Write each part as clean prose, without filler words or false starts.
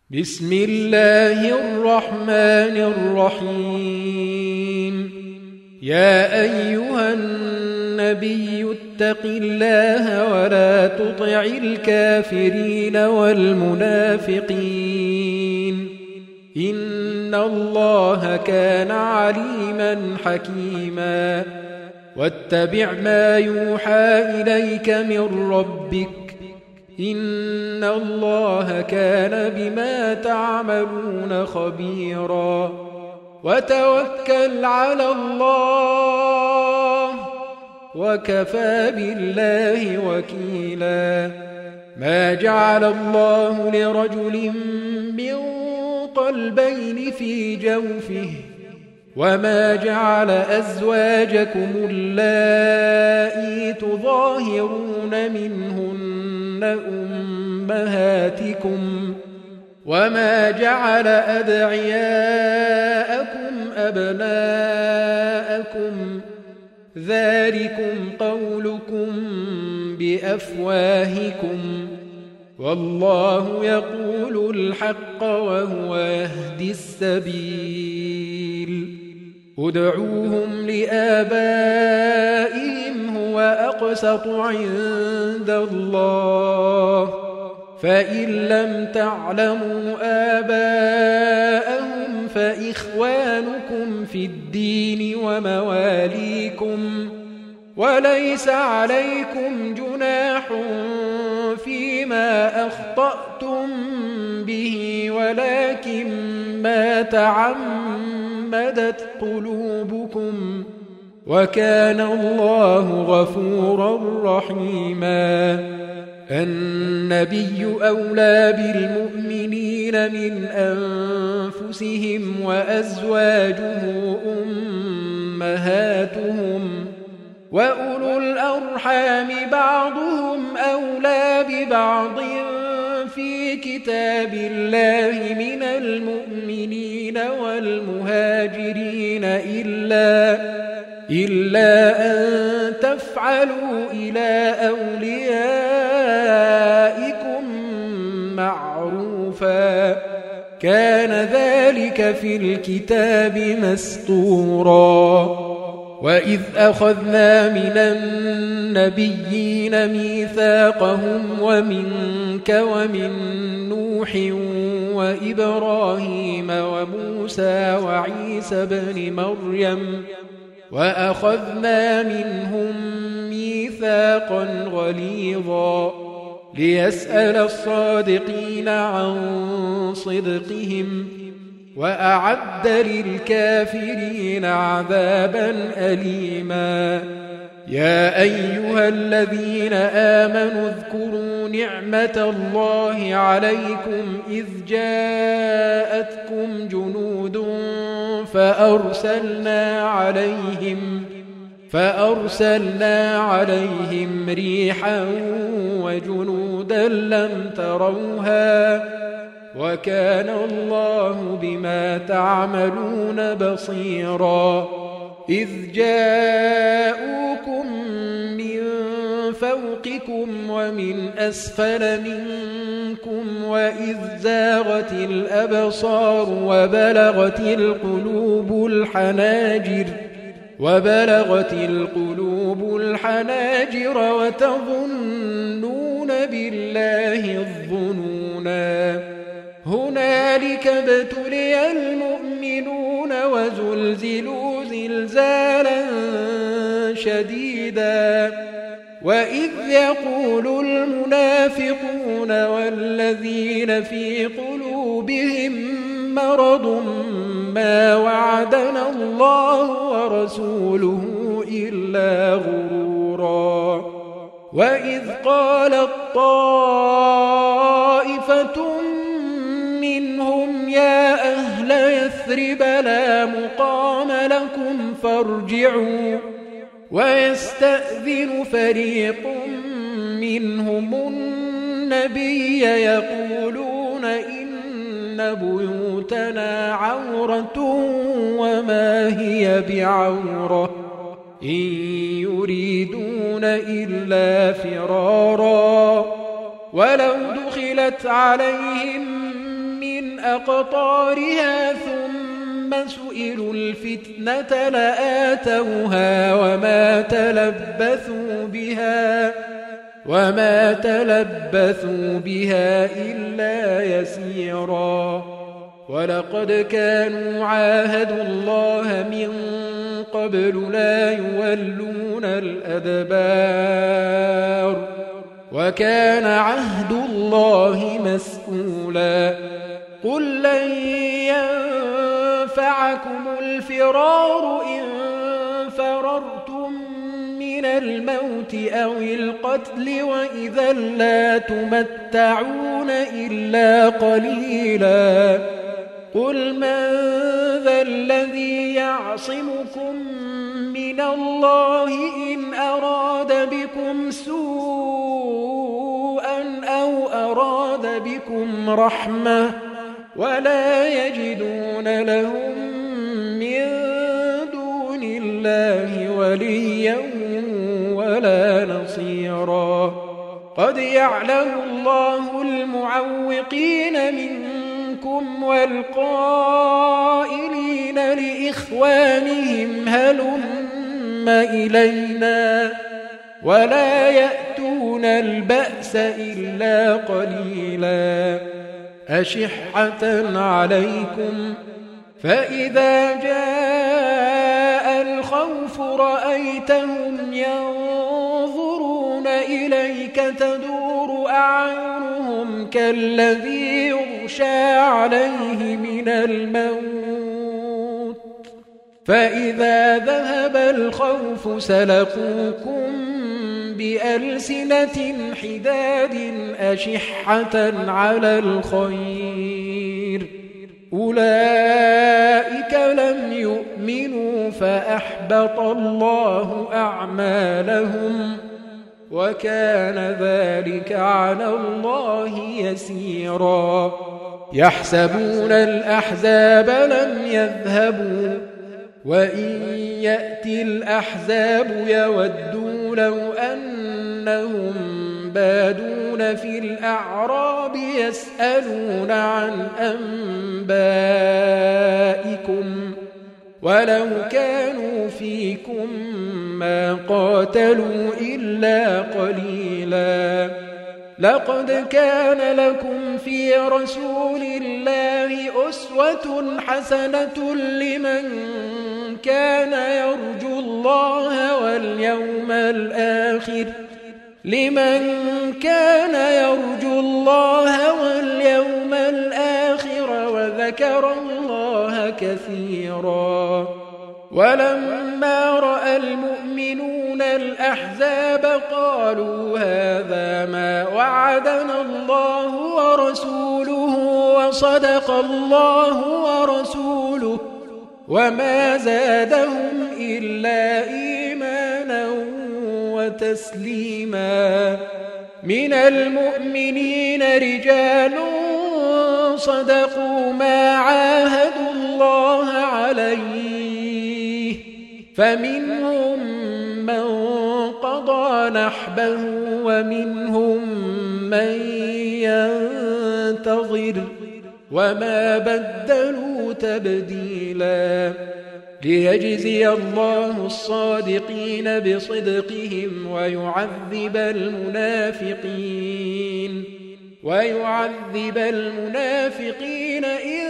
بسم الله الرحمن الرحيم. يا أيها النبي اتق الله ولا تطع الكافرين والمنافقين إن الله كان عليما حكيما. واتبع ما يوحى إليك من ربك إن الله كان بما تعملون خبيرا. وتوكل على الله وكفى بالله وكيلا. ما جعل الله لرجل من قلبين في جوفه وما جعل أزواجكم اللائي تظاهرون منهن أمهاتكم وما جعل أدعياءكم أبناءكم ذلكم قولكم بأفواهكم والله يقول الحق وهو يهدي السبيل. ادعوهم لآبائهم هو أقسط عند الله فإن لم تعلموا آباءهم فإخوانكم في الدين ومواليكم وليس عليكم جناح فيما أخطأتم به ولكن ما تعمدت قلوبكم وكان الله غفورا رحيما. النبي أولى بالمؤمنين من أنفسهم وأزواجه أمهاتهم وأولو الأرحام بعضهم أولى ببعض في كتاب الله من المؤمنين والمهاجرين إلا أن تفعلوا إلى أوليائكم معروفا كان ذلك في الكتاب مسطورا. وإذ أخذنا من النبيين ميثاقهم ومنك ومن نوح وإبراهيم وموسى وعيسى بن مريم وأخذنا منهم ميثاقا غليظا ليسأل الصادقين عن صدقهم وأعد للكافرين عذابا أليما. يا أيها الذين آمنوا اذكروا نعمة الله عليكم إذ جاءتكم جنود فأرسلنا عليهم ريحا وجنودا لم تروها وكان الله بما تعملون بصيرا. إذ جاءوكم من فوقكم ومن أسفل منكم وإذ زاغت الأبصار وبلغت القلوب الحناجر وتظنون بالله الظنونا. هنالك ابتلي المؤمنون وزلزلوا زلزالا شديدا. وإذ يقول المنافقون والذين في قلوبهم مرض ما وعدنا الله ورسوله إلا غرورا. وإذ قالت طائفة منهم يا أهل يثرب لا مقام لكم فارجعوا ويستأذن فريق منهم النبي يقولون إن بيوتنا عورة وما هي بعورة إن يريدون إلا فرارا ولو دخلت عليهم من أقطارها ثم سئلوا الفتنة لآتوها وما تلبثوا بها إلا يسيرا. ولقد كانوا عاهدوا الله من قبل لا يولون الأدبار وكان عهد الله مسؤولا. قل لن ينفعكم الفرار إن فررتم من الموت أو القتل وإذا لا تمتعون إلا قليلا. قل من ذا الذي يعصمكم من الله إن أراد بكم سوءا أو أراد بكم رحمة ولا يجدون لهم من دون الله وليا ولا نصيرا. قد يعلم الله المعوقين منكم والقائلين لإخوانهم هلم إلينا ولا يأتون البأس إلا قليلا. أشحة عليكم فإذا جاء الخوف رأيتهم ينظرون إليك تدور أعينهم كالذي يغشى عليه من الموت فإذا ذهب الخوف سلقوكم بألسنة حداد أشحة على الخير أولئك لم يؤمنوا فأحبط الله أعمالهم وكان ذلك على الله يسيرا. يحسبون الأحزاب لم يذهبوا وإن يأتي الأحزاب يودوا لو أنهم بادون في الأعراب يسألون عن أنبائكم ولو كانوا فيكم ما قاتلوا إلا قليلا. لقد كان لكم في رسول الله أسوة حسنة لمن كان يرجو الله واليوم الآخر وذكر الله كثيرا. ولما رأى المؤمنون الأحزاب قالوا هذا ما وعدنا الله ورسوله وصدق الله ورسوله وما زادهم إلا إيمانا وتسليما. من المؤمنين رجال صدقوا ما عاهدوا الله عليه فمنهم من قضى نحبه ومنهم من ينتظر وما بدلوا تبديلا. ليجزي الله الصادقين بصدقهم ويعذب المنافقين إن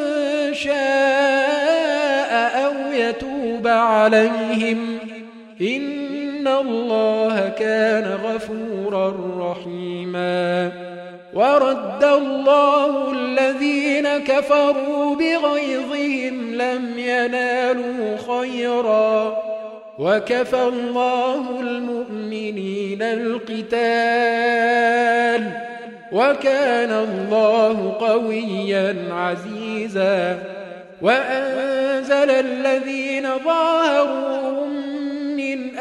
شاء أو يتوب عليهم إن الله كان غفورا رحيما. ورد الله الذين كفروا بغيظهم لم ينالوا خيرا وكفى الله المؤمنين القتال وكان الله قويا عزيزا. وأنزل الذين ظاهروهم من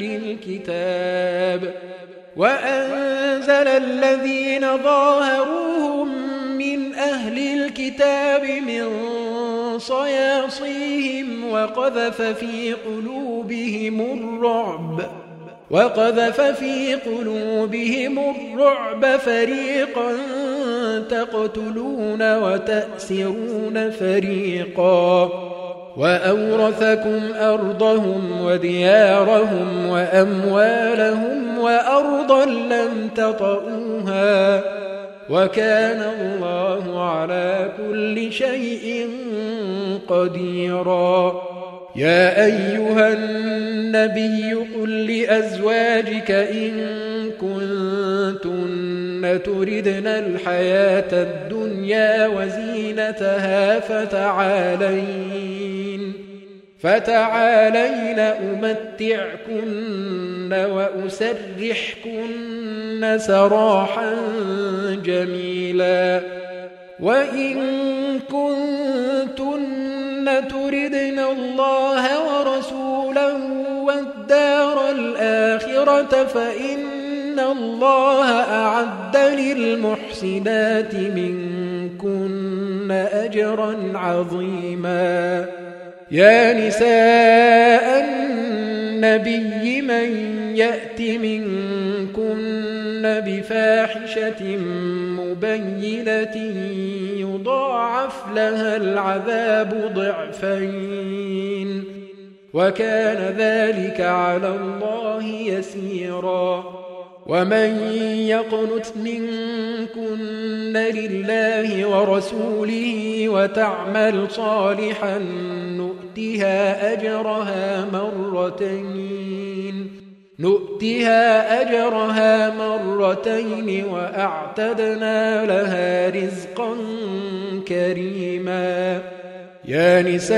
أهل الكتاب من صياصيهم وقذف في قلوبهم الرعب فريقا تقتلون وتأسرون فريقا وأورثكم أرضهم وديارهم وأموالهم وأرضا لم تطئوها وكان الله على كل شيء قديرا. يا أيها النبي قل لأزواجك إن كنتن تردن الحياة الدنيا وزينتها فتعالين أمتعكن وأسرحكن سراحا جميلا. وإن كنتن تردن الله ورسوله والدار الآخرة فإن الله أعد للمحسنات منكن أجرا عظيما. يا نساء النبي من يأت منكن بفاحشة مبينة يضاعف لها العذاب ضعفين وكان ذلك على الله يسيرا. ومن يقنت منكن لله ورسوله وتعمل صالحا نؤتها أجرها مرتين وأعتدنا لها رزقا كريما. يا نساء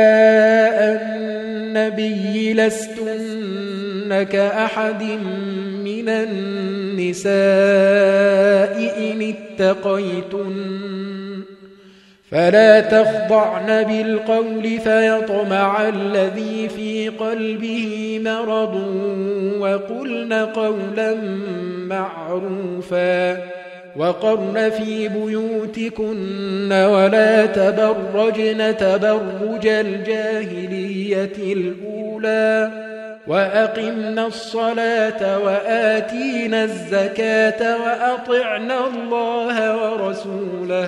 النبي لستن كأحد من النساء إن اتقيتن فلا تخضعن بالقول فيطمع الذي في قلبه مرض وقلن قولا معروفا. وقرن في بيوتكن ولا تبرجن تبرج الجاهلية الأولى وأقمنا الصلاة وآتينا الزكاة وأطعنا الله ورسوله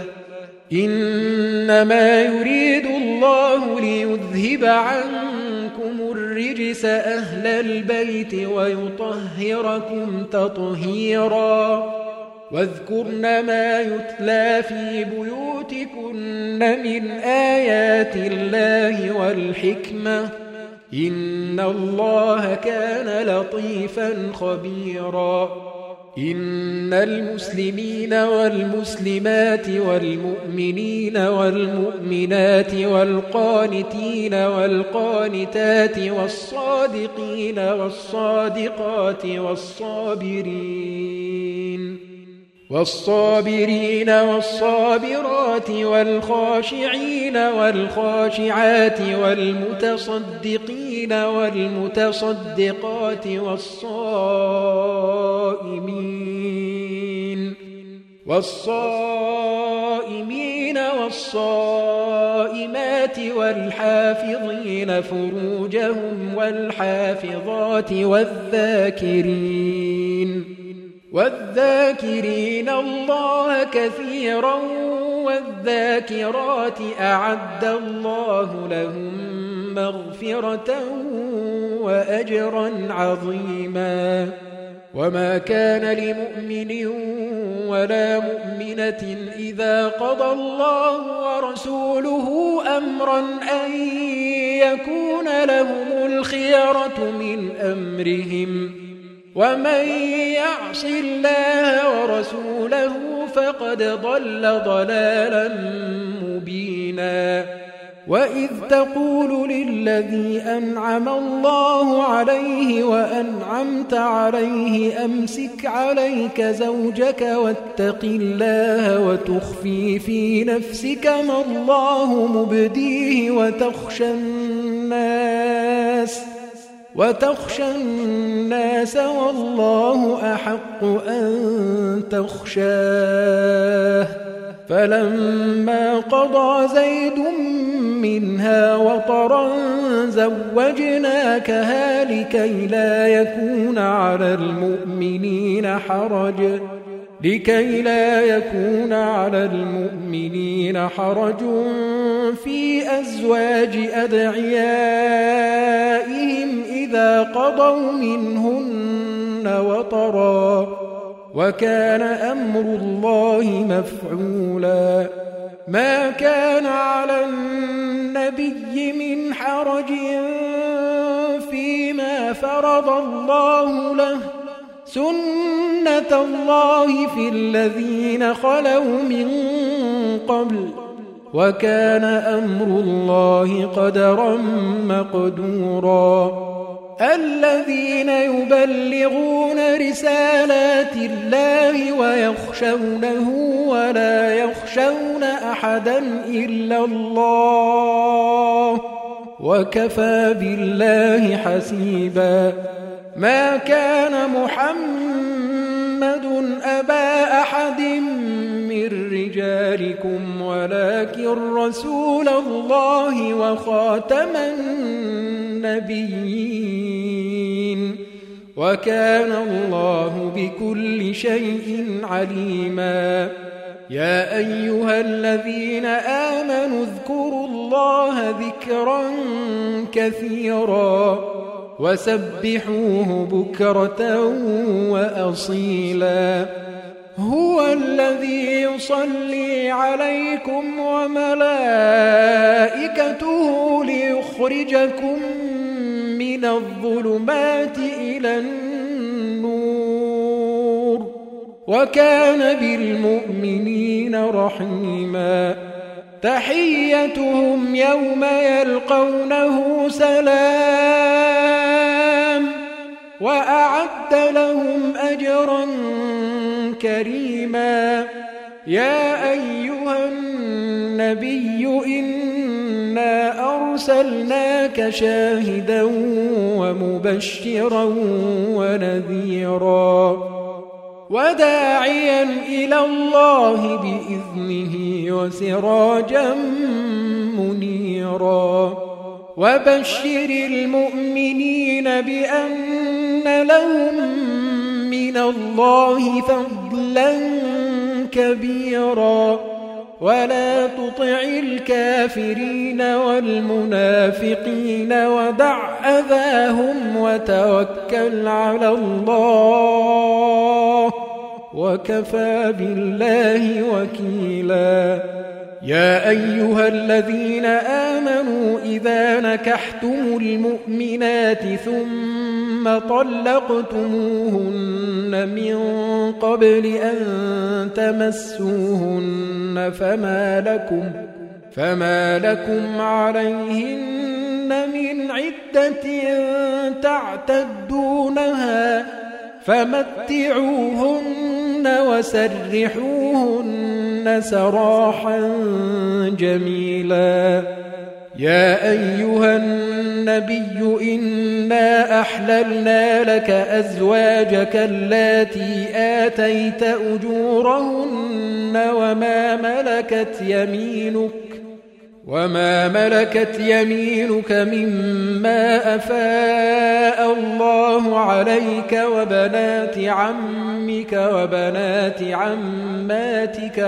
إنما يريد الله ليذهب عنكم الرجس أهل البيت ويطهركم تطهيرا. واذكرن ما يتلى في بيوتكن من آيات الله والحكمة إن الله كان لطيفا خبيرا. إن المسلمين والمسلمات والمؤمنين والمؤمنات والقانتين والقانتات والصادقين والصادقات والصابرين والصابرات والخاشعين والخاشعات والمتصدقين والمتصدقات والصائمين والصائمات والحافظين فروجهم والحافظات والذاكرين الله كثيرا والذاكرات أعد الله لهم مغفرة وأجرا عظيما. وما كان لمؤمن ولا مؤمنة إذا قضى الله ورسوله أمرا أن يكون لهم الخيرة من أمرهم ومن يعص الله ورسوله فقد ضل ضلالا مبينا. وإذ تقول للذي أنعم الله عليه وأنعمت عليه أمسك عليك زوجك واتق الله وتخفي في نفسك ما الله مبديه وتخشى الناس والله أحق أن تخشاه. فلما قضى زيد منها وطرا زوجناكها لكي لا يكون على المؤمنين حرج لكي لا يكون على المؤمنين حرج في أزواج أدعيائهم إذا قضوا منهن وطرا وكان أمر الله مفعولا ما كان على النبي من حرج فيما فرض الله له سنة الله في الذين خلوا من قبل وكان أمر الله قدرا مقدورا الذين يبلغون رسالات الله ويخشونه ولا يخشون أحدا إلا الله وكفى بالله حسيبا ما كان محمد أبا أحد من رجالكم ولكن رسول الله وخاتم النبيين وكان الله بكل شيء عليما يا أيها الذين آمنوا اذكروا الله ذكرا كثيرا وسبحوه بكرة وأصيلا هو الذي يصلي عليكم وملائكته ليخرجكم من الظلمات إلى النور وكان بالمؤمنين رحيما تحيتهم يوم يلقونه سلام وأعد لهم أجرا كريما يا أيها النبي إنا أرسلناك شاهدا ومبشرا ونذيرا وداعيا إلى الله بإذنه وسراجا منيرا وبشر المؤمنين بأن لهم من الله فضلا كبيرا ولا تطع الكافرين والمنافقين ودع أذاهم وتوكل على الله وكفى بالله وكيلا يا أيها الذين آمنوا إذا نكحتم المؤمنات ثم طلقتموهن من قبل أن تمسوهن فما لكم عليهن من عدة تعتدونها فمتعوهن وسرحوهن سراحا جميلا يا أيها النبي إنا أحللنا لك أزواجك اللاتي آتيت أجورهن وما ملكت يمينك مما أفاء الله عليك وبنات عمك وبنات عماتك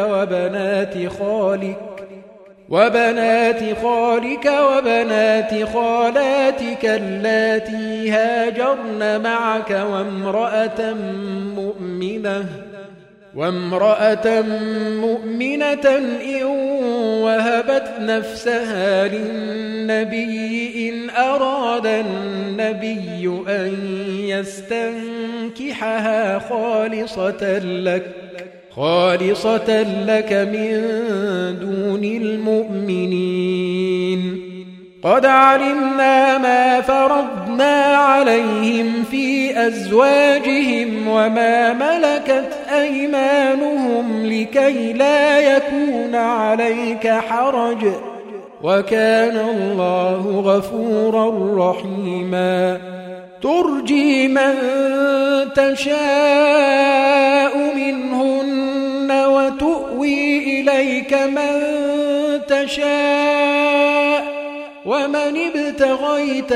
وبنات خالك وبنات خالاتك اللاتي هاجرن معك وامرأة مؤمنة إن وهبت نفسها للنبي إن أراد النبي أن يستنكحها خالصة لك من دون المؤمنين قد علمنا ما فرضنا عليهم في أزواجهم وما ملكت أيمانهم لكي لا يكون عليك حرج وكان الله غفورا رحيما ترجي من تشاء منهن وتؤوي إليك من تشاء ومن ابتغيت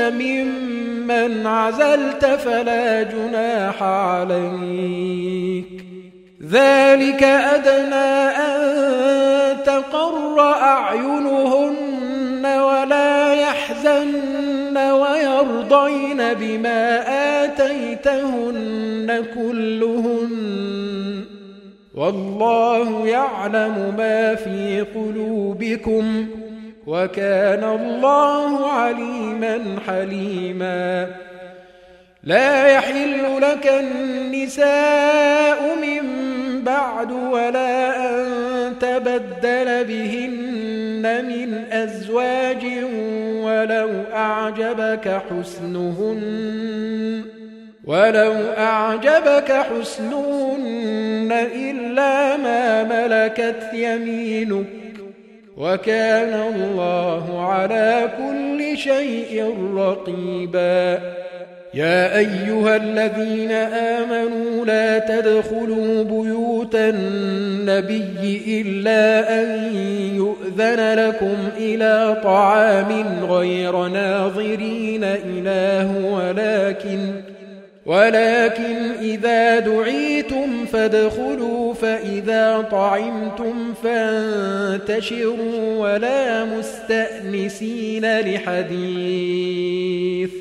ممن عزلت فلا جناح عليك ذلك أدنى أن تقر أعينهن ولا يحزن ويرضين بما آتيتهن كلهن والله يعلم ما في قلوبكم وكان الله عليما حليما لا يحل لك النساء من بعد ولا أن تبدل بهن من أزواج ولو أعجبك حسنهن إلا ما ملكت يمينك وكان الله على كل شيء رقيبا يا أيها الذين آمنوا لا تدخلوا بيوت النبي إلا أن يؤذن لكم إلى طعام غير ناظرين إناه ولكن إذا دعيتم فادخلوا فإذا طعمتم فانتشروا ولا مستأنسين لحديث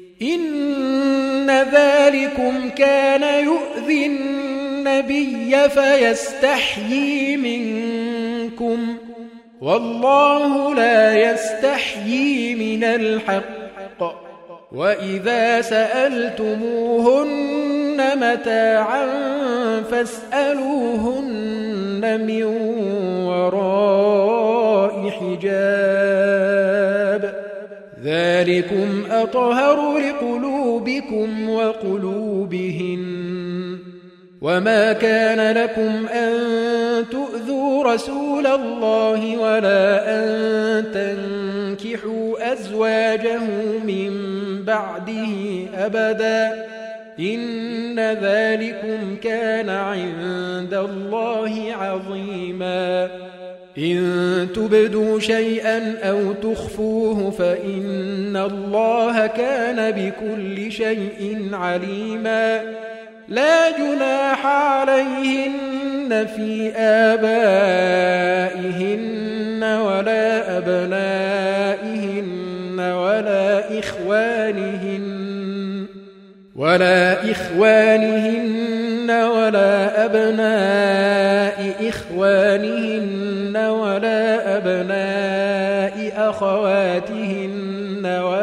إن ذلكم كان يؤذي النبي فيستحيي منكم والله لا يستحيي من الحق وإذا سألتموهن متاعا فاسألوهن من وراء حجاب ذلكم أطهر لقلوبكم وقلوبهن وما كان لكم أن تؤذوا رسول الله ولا أن تنكحوا أزواجه من بعده أبدا إن ذلكم كان عند الله عظيما إن تبدوا شيئا أو تخفوه فإن الله كان بكل شيء عليما لا جناح عليهن في آبائهن ولا أبنائهن ولا إخوانهن ولا أبناء إخوانهن ولا أبناء أخواتهن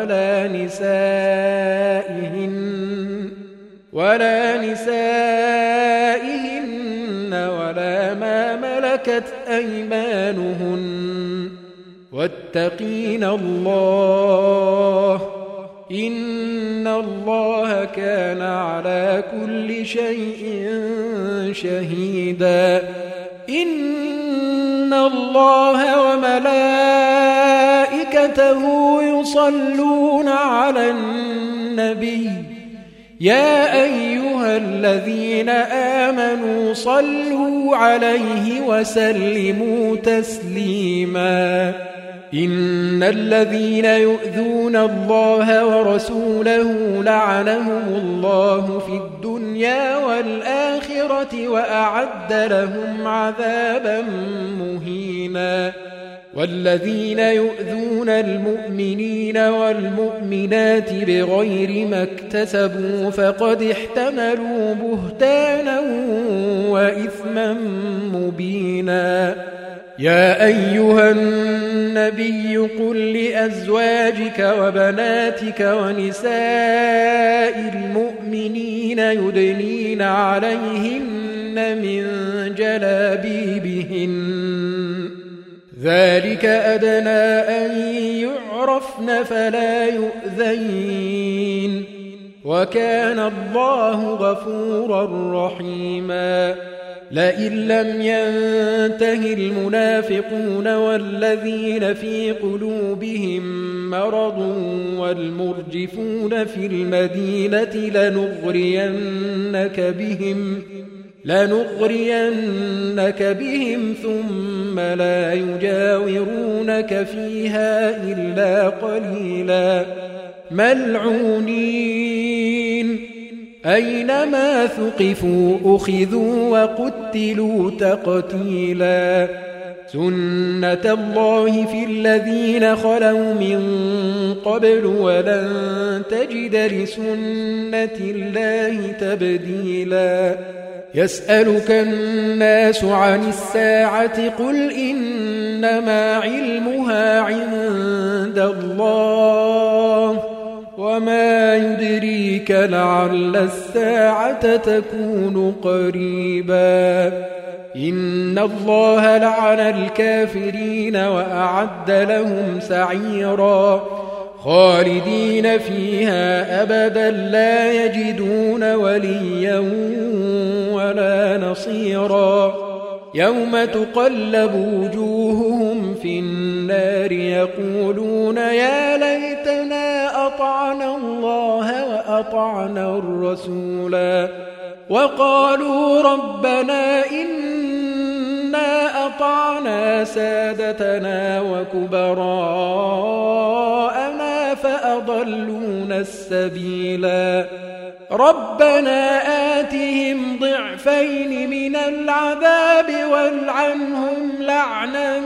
ولا نسائهن ولا ما ملكت أيمانهن واتقين الله إن الله كان على كل شيء شهيدا إن الله وملائكته يصلون على النبي يا أيها الذين آمنوا صلوا عليه وسلموا تسليما إن الذين يؤذون الله ورسوله لعنهم الله في الدنيا والآخرة وأعد لهم عذابا مهينا والذين يؤذون المؤمنين والمؤمنات بغير ما اكتسبوا فقد احتملوا بهتانا وإثما مبينا يا أيها النبي قل لأزواجك وبناتك ونساء المؤمنين يدنين عليهن من جلابيبهن ذلك أدنى أن يعرفن فلا يؤذين وكان الله غفورا رحيما لئن لم ينته المنافقون والذين في قلوبهم مرض والمرجفون في المدينة لنغرينك بهم ثم لا يجاورونك فيها إلا قليلا ملعونين أينما ثقفوا أخذوا وقتلوا تقتيلا سنة الله في الذين خلوا من قبل ولن تجد لسنة الله تبديلا يسألك الناس عن الساعة قل إنما علمها عند الله وما يدريك لعل الساعة تكون قريبا إن الله لعن الكافرين وأعد لهم سعيرا خالدين فيها أبدا لا يجدون وليا ولا نصيرا يوم تقلب وجوههم في النار يقولون يا ليتنا أطعنا الله وأطعنا الرسولا وقالوا ربنا إنا أطعنا سادتنا وكبراءنا فأضلونا السبيلا ربنا آتهم ضعفين من العذاب والعنهم لعنا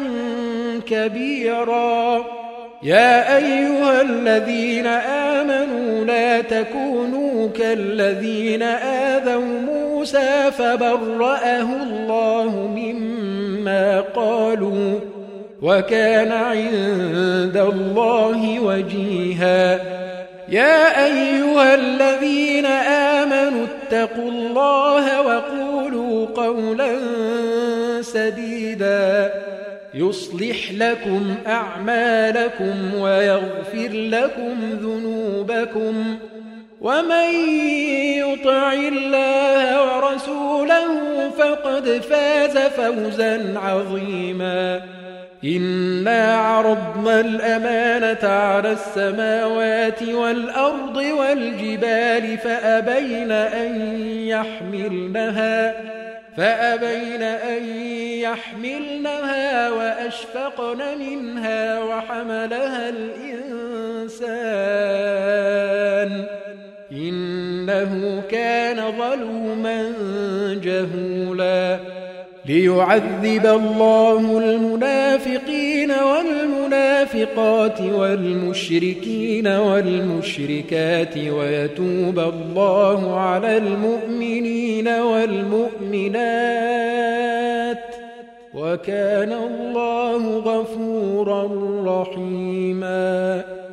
كبيرا يا أيها الذين آمنوا لا تكونوا كالذين آذوا موسى فبرأه الله مما قالوا وكان عند الله وجيها يا أيها الذين آمنوا اتقوا الله وقولوا قولا سديدا يصلح لكم أعمالكم ويغفر لكم ذنوبكم ومن يطع الله ورسوله فقد فاز فوزا عظيما إنا عرضنا الأمانة على السماوات والأرض والجبال فأبين أن يحملنها وأشفقن منها وحملها الإنسان إنه كان ظلوما جهولا ليعذب الله المنافقين والمنافقات والمشركين والمشركات ويتوب الله على المؤمنين والمؤمنات وكان الله غفورا رحيما